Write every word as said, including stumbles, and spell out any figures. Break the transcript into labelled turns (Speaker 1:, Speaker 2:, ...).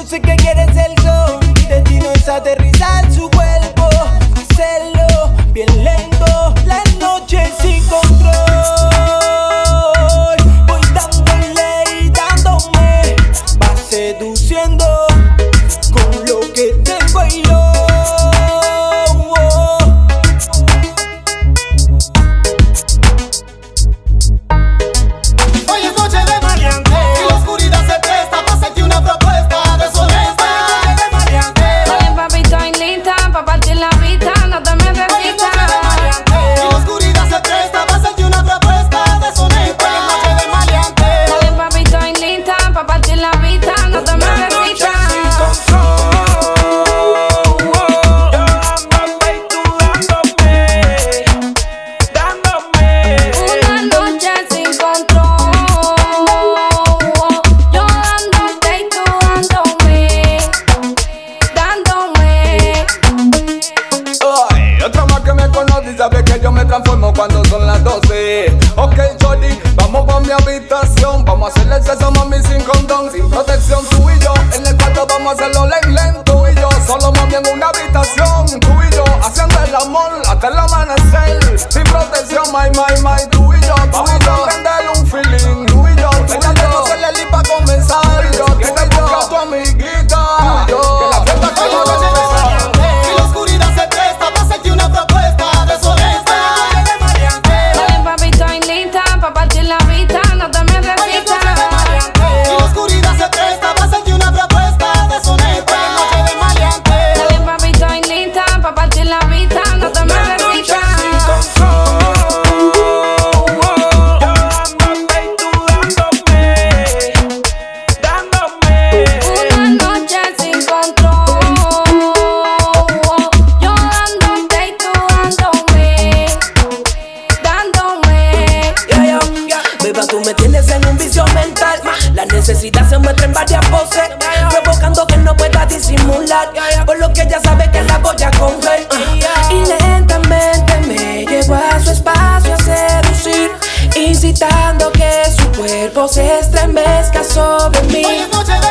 Speaker 1: Yo sé que quieres el show, mi destino es aterrizar su cuerpo, hacerlo bien lento, la noche sin control. Voy dándole y dándome, va seduciendo con lo que tengo y lo.
Speaker 2: Cuando son las doce, ok, Jody, vamos pa' mi habitación. Vamos a hacerle el sexo, mami, sin condón, sin protección. Tú y yo, en el cuarto vamos a hacerlo lento. Tú y yo, solo mami en una habitación. Tú y yo, haciendo el amor hasta el amanecer. Sin protección, my, my, my. Tú y yo, tú y yo, prender un feeling. Tú y yo, ella te no se le li pa' comenzar. Tú y yo, que te busca a tu amiguita. Tú y yo, que la fiesta que no va a empezar.
Speaker 3: Y la oscuridad se presta pa' hacerte una propuesta deshonesta.
Speaker 4: Pa' partir la vista, no te me resistas.
Speaker 3: Y la oscuridad se presta pa' hacerte una propuesta deshonesta. Noche de maleante.
Speaker 4: Dale, papi, estoy lista pa' partir la vista, no te me resistas.
Speaker 1: Necesidad se muestra en varias poses, provocando que no pueda disimular, por lo que ella sabe que la voy a coger. uh. Y lentamente me llevo a su espacio a seducir, incitando que su cuerpo se estremezca sobre mí.
Speaker 3: Hoy es noche